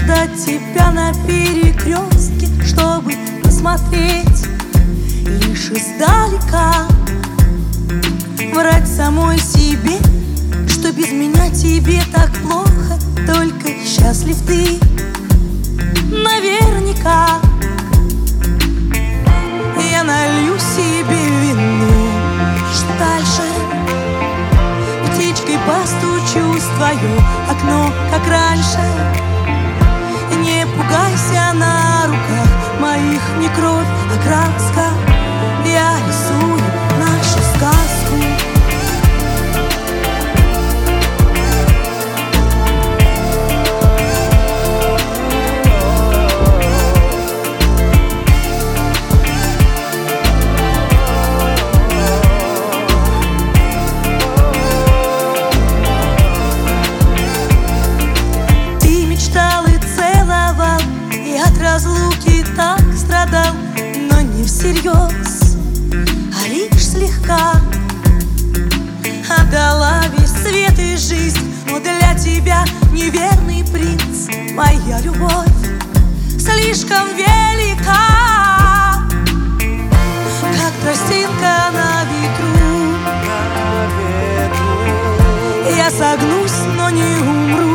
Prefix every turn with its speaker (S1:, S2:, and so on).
S1: ждать тебя на перекрестке, чтобы посмотреть лишь издалека. Врать самой себе, что без меня тебе так плохо, только счастлив ты наверняка. Я налью себе вино, что дальше птичкой постучусь в твое окно, как раньше. Не пугайся, на руках моих не кровь, а краска. Я рисую нашу сказку. Разлуки так страдал, но не всерьез, а лишь слегка. Отдала весь свет и жизнь, но для тебя, неверный принц, моя любовь слишком велика. Как тростинка на ветру, я согнусь, но не умру.